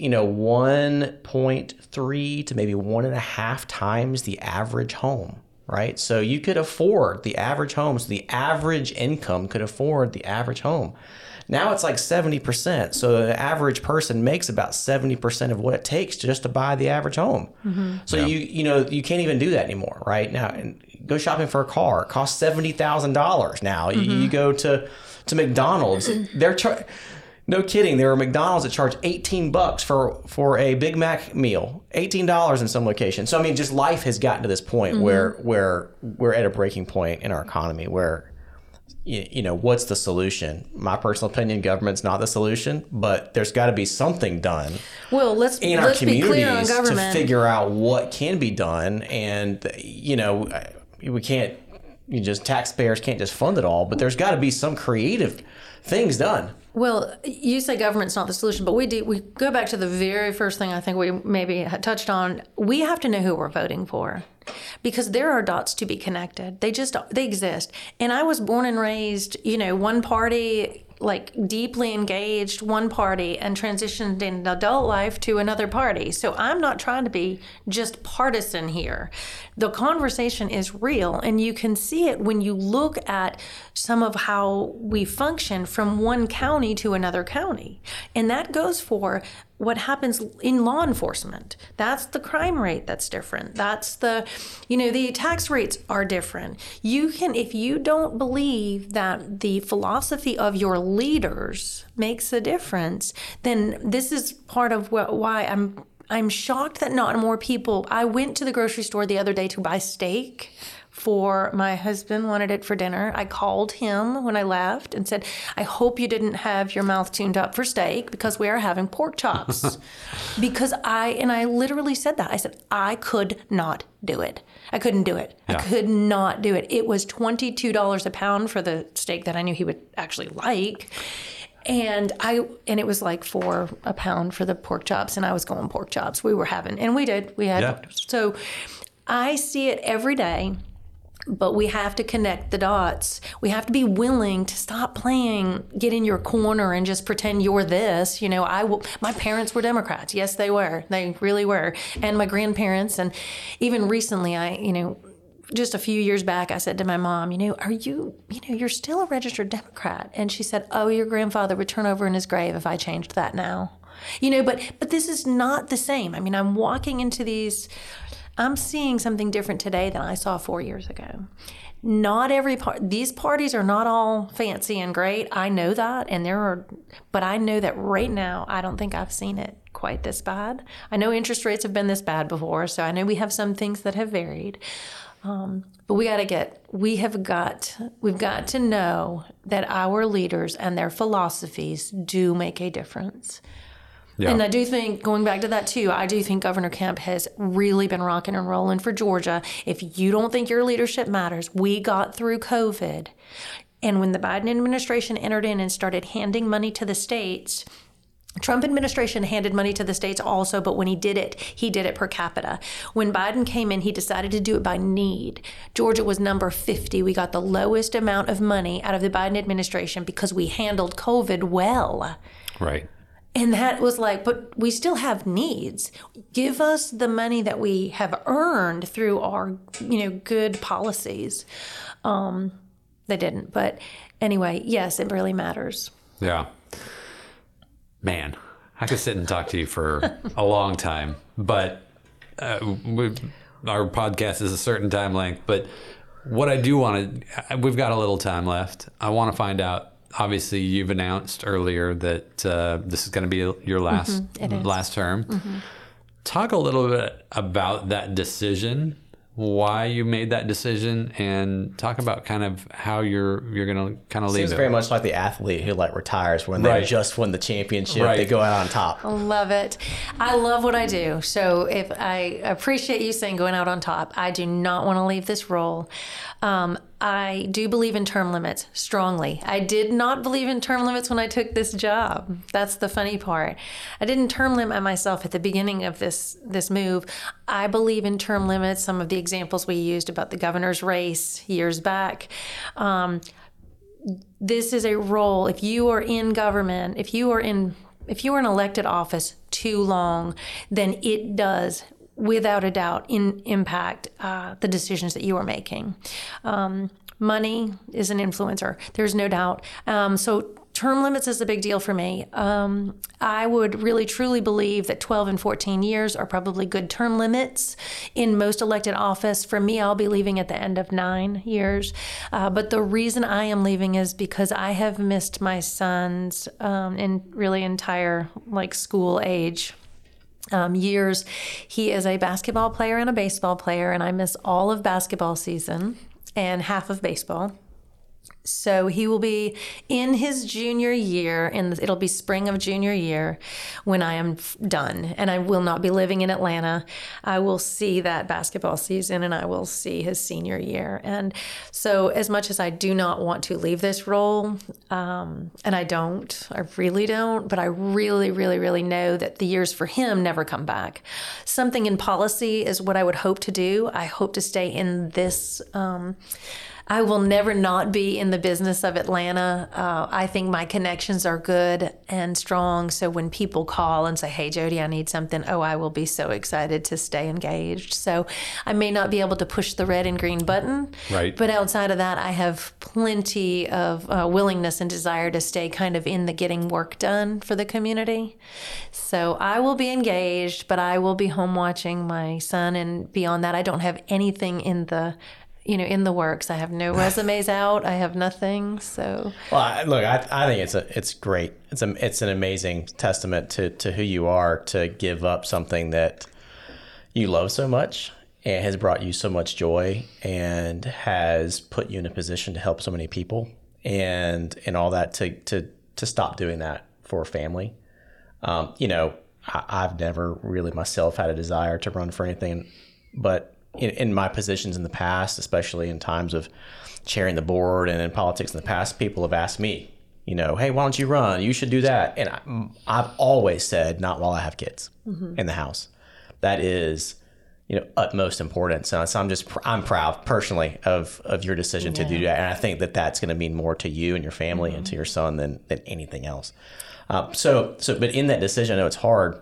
1.3 to maybe 1.5 times the average home. Right? So you could afford the average home. So the average income could afford the average home. Now it's like 70%. So the average person makes about 70% of what it takes just to buy the average home. Mm-hmm. So you can't even do that anymore, right? Now, and go shopping for a car. It costs $70,000 now. Mm-hmm. You go to McDonald's. No kidding. There are McDonald's that charge $18 for a Big Mac meal, $18 in some locations. So just life has gotten to this point where we're at a breaking point in our economy where, what's the solution? My personal opinion, government's not the solution, but there's got to be something done. Well, let's be clear on government to figure out what can be done, and we can't. Taxpayers can't just fund it all, but there's got to be some creative things done. Well, you say government's not the solution, but we go back to the very first thing I think we maybe touched on. We have to know who we're voting for because there are dots to be connected. They exist. And I was born and raised, one party, like deeply engaged one party and transitioned in adult life to another party. So I'm not trying to be just partisan here. The conversation is real, and you can see it when you look at some of how we function from one county to another county. And that goes for what happens in law enforcement. That's the crime rate that's different. That's the tax rates are different. If you don't believe that the philosophy of your leaders makes a difference, then this is part of why I'm shocked that not more people. I went to the grocery store the other day to buy steak for my husband, wanted it for dinner. I called him when I left and said, I hope you didn't have your mouth tuned up for steak because we are having pork chops. Because I literally said that. I said, I could not do it. I couldn't do it. Yeah. I could not do it. It was $22 a pound for the steak that I knew he would actually like. And it was like $4 a pound for the pork chops, and I was going pork chops. We had. So I see it every day. But we have to connect the dots. We have to be willing to stop playing, get in your corner and just pretend you're this. My parents were Democrats. Yes, they were. They really were. And my grandparents. And even recently, just a few years back, I said to my mom, are you, you're still a registered Democrat. And she said, oh, your grandfather would turn over in his grave if I changed that now. But this is not the same. I'm walking into these I'm seeing something different today than I saw 4 years ago. Not every these parties are not all fancy and great. I know that, but I know that right now, I don't think I've seen it quite this bad. I know interest rates have been this bad before, so I know we have some things that have varied. But we've got to know that our leaders and their philosophies do make a difference. Yeah. And I do think, going back to that too, I do think Governor Kemp has really been rocking and rolling for Georgia. If you don't think your leadership matters, we got through COVID. And when the Biden administration entered in and started handing money to the states, Trump administration handed money to the states also, but when he did it per capita. When Biden came in, he decided to do it by need. Georgia was number 50. We got the lowest amount of money out of the Biden administration because we handled COVID well. Right. And that was like, but we still have needs. Give us the money that we have earned through our, good policies. They didn't. But anyway, yes, it really matters. Yeah. Man, I could sit and talk to you for a long time, but our podcast is a certain time length. But what I do want to, we've got a little time left. I want to find out, obviously you've announced earlier that this is going to be your last term. Mm-hmm. Talk a little bit about that decision, why you made that decision, and talk about kind of how you're going to kind of leave it. Seems very much like the athlete who retires when they just won the championship. Right. They go out on top. I love it. I love what I do. So if I appreciate you saying going out on top, I do not want to leave this role. I do believe in term limits strongly. I did not believe in term limits when I took this job. That's the funny part. I didn't term limit myself at the beginning of this move. I believe in term limits. Some of the examples we used about the governor's race years back. This is a role. If you are in government, if you are in elected office too long, then it does, without a doubt, impact the decisions that you are making. Money is an influencer. There's no doubt. So term limits is a big deal for me. I would really, truly believe that 12 and 14 years are probably good term limits in most elected office. For me, I'll be leaving at the end of 9 years. But the reason I am leaving is because I have missed my son's entire school age years. He is a basketball player and a baseball player, and I miss all of basketball season and half of baseball. So he will be in his junior year, and it'll be spring of junior year when I am done. And I will not be living in Atlanta. I will see that basketball season, and I will see his senior year. And so as much as I do not want to leave this role, and I really don't, but I really, really, really know that the years for him never come back. Something in policy is what I would hope to do. I hope to stay in this I will never not be in the business of Atlanta. I think my connections are good and strong. So when people call and say, hey, Jody, I need something, I will be so excited to stay engaged. So I may not be able to push the red and green button. Right. But outside of that, I have plenty of willingness and desire to stay kind of in the getting work done for the community. So I will be engaged, but I will be home watching my son. And beyond that, I don't have anything in the works. I have no resumes out. I have nothing. So, well, I think it's great. It's an amazing testament to who you are, to give up something that you love so much and has brought you so much joy and has put you in a position to help so many people and all that, to stop doing that for a family. I've never really myself had a desire to run for anything, but in my positions in the past, especially in times of chairing the board and in politics in the past, people have asked me, hey, why don't you run? You should do that. And I've always said, not while I have kids in the house. That is, utmost importance. So I'm proud personally of your decision to do that. And I think that that's going to mean more to you and your family and to your son than anything else. So, but in that decision, I know it's hard.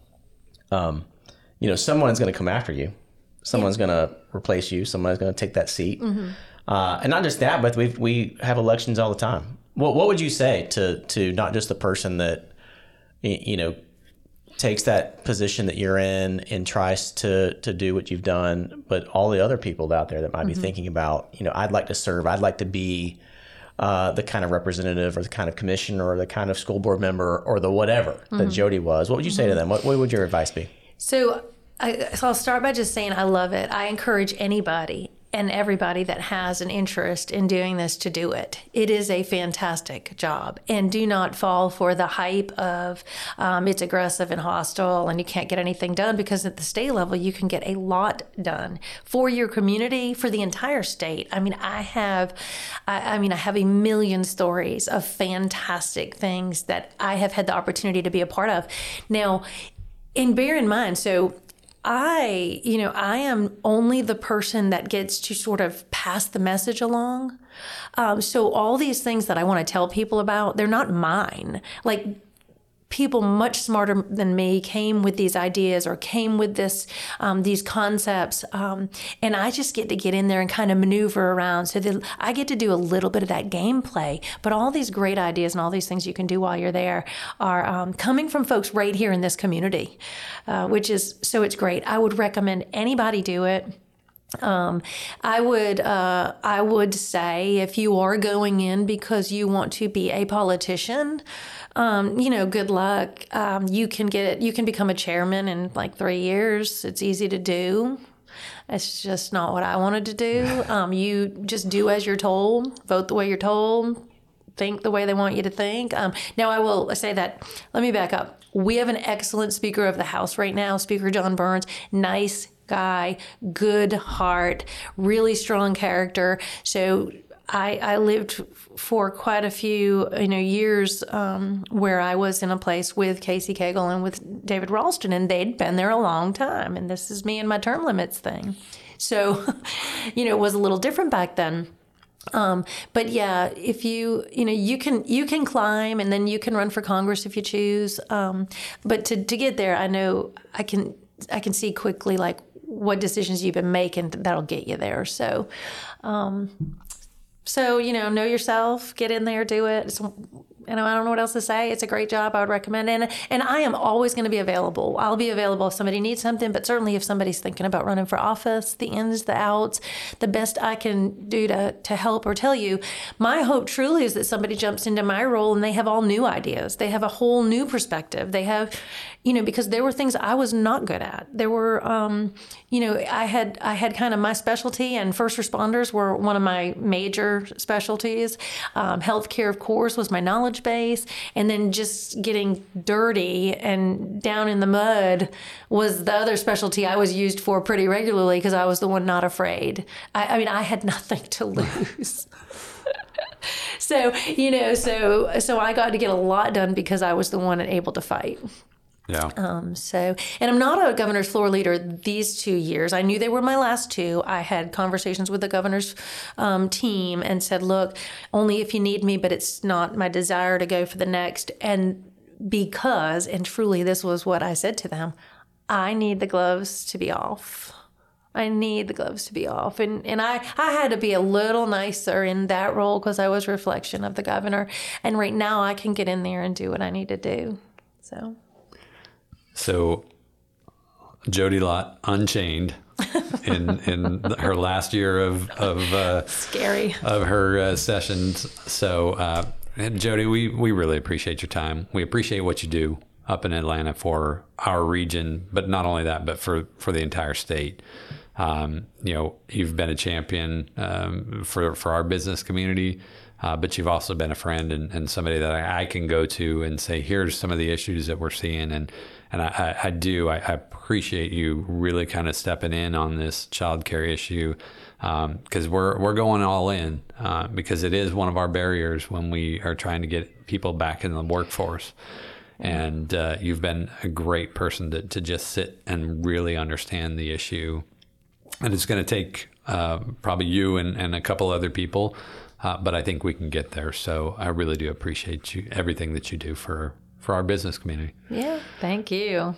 Someone's going to come after you. Someone's going to replace you. Someone's going to take that seat. And not just that, but we have elections all the time. What would you say to not just the person that, takes that position that you're in and tries to do what you've done, but all the other people out there that might be thinking about, I'd like to serve, I'd like to be the kind of representative or the kind of commissioner or the kind of school board member or the whatever that Jody was, what would you say to them? What would your advice be? So I'll start by just saying I love it. I encourage anybody and everybody that has an interest in doing this to do it. It is a fantastic job. And do not fall for the hype of it's aggressive and hostile and you can't get anything done, because at the state level, you can get a lot done for your community, for the entire state. I mean, I have a million stories of fantastic things that I have had the opportunity to be a part of. Now, and bear in mind, so I am only the person that gets to sort of pass the message along. So all these things that I want to tell people about, they're not mine. Like, people much smarter than me came with these ideas or came with these concepts. And I just get to get in there and kind of maneuver around so that I get to do a little bit of that gameplay. But all these great ideas and all these things you can do while you're there are coming from folks right here in this community, it's great. I would recommend anybody do it. I would say if you are going in because you want to be a politician, good luck. You can become a chairman in like 3 years. It's easy to do. It's just not what I wanted to do. You just do as you're told, vote the way you're told, think the way they want you to think. Now I will say that, let me back up. We have an excellent Speaker of the House right now, Speaker John Burns, nice guy, good heart, really strong character. So I lived for quite a few years where I was in a place with Casey Cagle and with David Ralston, and they'd been there a long time. And this is me and my term limits thing. So, it was a little different back then. But yeah, if you can climb and then you can run for Congress if you choose. But to get there, I know I can see quickly like what decisions you've been making that'll get you there. So, know yourself, get in there, do it. I don't know what else to say. It's a great job. I would recommend it. And I am always going to be available. I'll be available if somebody needs something, but certainly if somebody's thinking about running for office, the ins, the outs, the best I can do to help or tell you. My hope truly is that somebody jumps into my role and they have all new ideas. They have a whole new perspective. They have, because there were things I was not good at. There were, I had kind of my specialty, and first responders were one of my major specialties. Healthcare, of course, was my knowledge base, and then just getting dirty and down in the mud was the other specialty I was used for pretty regularly because I was the one not afraid. I had nothing to lose. So I got to get a lot done because I was the one able to fight. Yeah. And I'm not a governor's floor leader these 2 years. I knew they were my last two. I had conversations with the governor's team and said, look, only if you need me, but it's not my desire to go for the next. And because, and truly this was what I said to them, I need the gloves to be off. I need the gloves to be off. And I had to be a little nicer in that role because I was a reflection of the governor. And right now I can get in there and do what I need to do. So Jody Lott unchained in her last year of scary of her sessions. So Jody, we really appreciate your time. We appreciate what you do up in Atlanta for our region, but not only that, but for the entire state. You've been a champion for our business community. But you've also been a friend and somebody that I can go to and say, here's some of the issues that we're seeing. And I appreciate you really kind of stepping in on this child care issue because we're going all in because it is one of our barriers when we are trying to get people back in the workforce. And you've been a great person to just sit and really understand the issue. And it's going to take probably you and a couple other people. But I think we can get there. So I really do appreciate everything that you do for our business community. Yeah, thank you.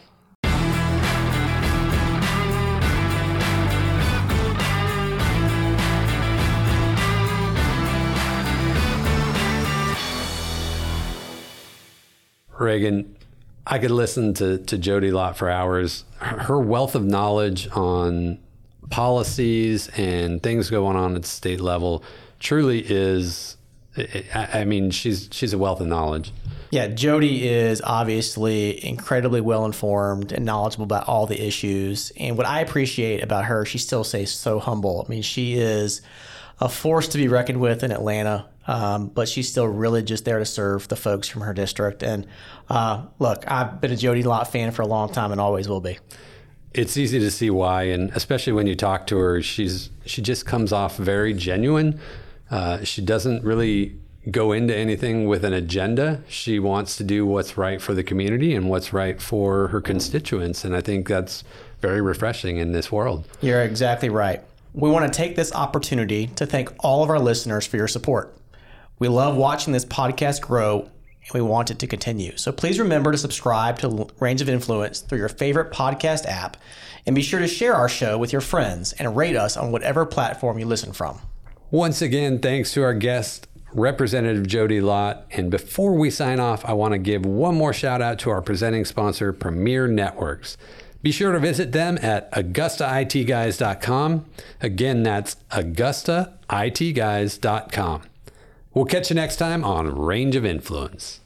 Reagan, I could listen to Jody Lott for hours. Her wealth of knowledge on policies and things going on at the state level truly is, I mean, she's a wealth of knowledge. Yeah, Jody is obviously incredibly well-informed and knowledgeable about all the issues. And what I appreciate about her, she still stays so humble. I mean, she is a force to be reckoned with in Atlanta, but she's still really just there to serve the folks from her district. And look, I've been a Jody Lott fan for a long time and always will be. It's easy to see why, and especially when you talk to her, she just comes off very genuine. She doesn't really go into anything with an agenda. She wants to do what's right for the community and what's right for her constituents, and I think that's very refreshing in this world. You're exactly right. We want to take this opportunity to thank all of our listeners for your support. We love watching this podcast grow, and we want it to continue. So please remember to subscribe to Range of Influence through your favorite podcast app, and be sure to share our show with your friends and rate us on whatever platform you listen from. Once again, thanks to our guest, Representative Jody Lott. And before we sign off, I want to give one more shout out to our presenting sponsor, Premier Networks. Be sure to visit them at AugustaITGuys.com. Again, that's AugustaITGuys.com. We'll catch you next time on Range of Influence.